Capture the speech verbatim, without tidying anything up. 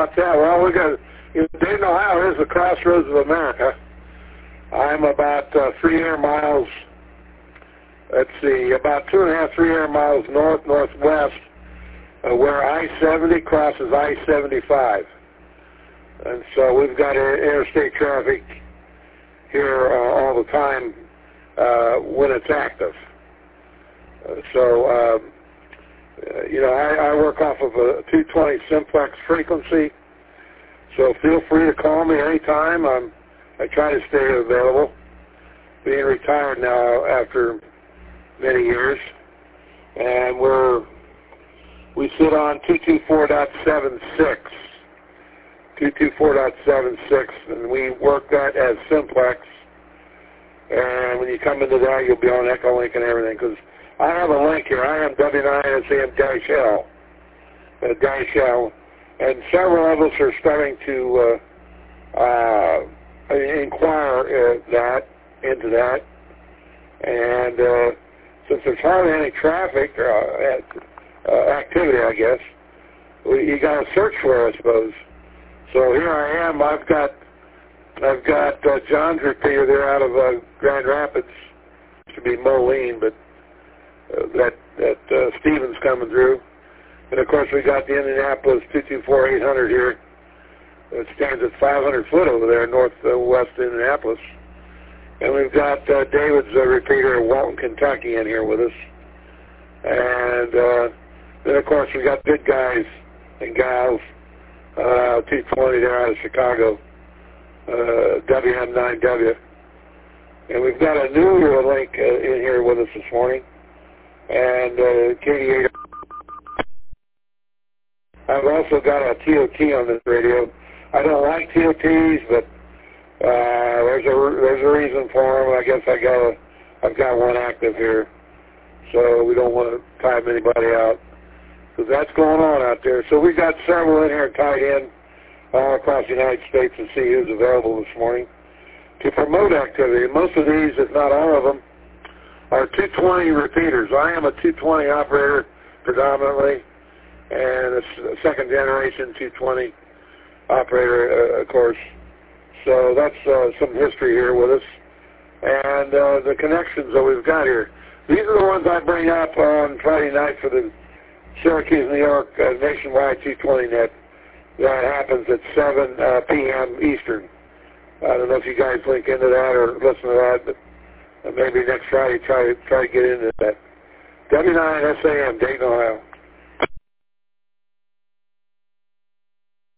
about that? Well, we got, you know, Dayton, Ohio is the crossroads of America. I'm about uh, three air miles, let's see, about two and a half, three air miles north, northwest, uh, where I seventy crosses I seventy-five. And so we've got interstate traffic here uh, all the time uh, when it's active. Uh, so, um, uh, you know, I, I work off of a two twenty simplex frequency, so feel free to call me anytime. I'm, I try to stay available, being retired now after many years, and we're, we sit on two twenty-four point seven six. two twenty-four point seven six, and we work that as simplex. And when you come into that, you'll be on Echolink and everything, because I have a link here. I am W nine S A M dash L, uh, dash L, and several of us are starting to uh, uh, inquire uh, that into that. And uh, since there's hardly any traffic uh, uh, activity, I guess, we, you got to search for it, I suppose. So here I am. I've got I've got uh, John's repeater there out of uh, Grand Rapids. It should be Moline, but uh, that that uh, Stevens coming through. And of course we got the Indianapolis two twenty-four eight hundred here. It stands at five hundred foot over there, north uh, west Indianapolis. And we've got uh, David's uh, repeater of Walton, Kentucky, in here with us. And uh, then of course we got good guys and gals. Uh, two twenty there out of Chicago, uh, W M nine W. And we've got a new link uh, in here with us this morning, and uh, K D eight. I've also got a T O T on this radio. I don't like T O Ts, but uh, there's a there's a reason for them. I guess I got a, I've got one active here, so we don't want to time anybody out. Because that's going on out there. So we've got several in here tied in all across the United States to see who's available this morning to promote activity. Most of these, if not all of them, are two twenty repeaters. I am a two twenty operator predominantly, and a second generation two twenty operator, uh, of course. So that's uh, some history here with us. And uh, the connections that we've got here. These are the ones I bring up on Friday night for the Syracuse, New York, uh, nationwide two twenty net. That happens at seven uh, p m Eastern. I don't know if you guys link into that or listen to that, but uh, maybe next Friday try to try to get into that. W nine S A M, Dayton, Ohio.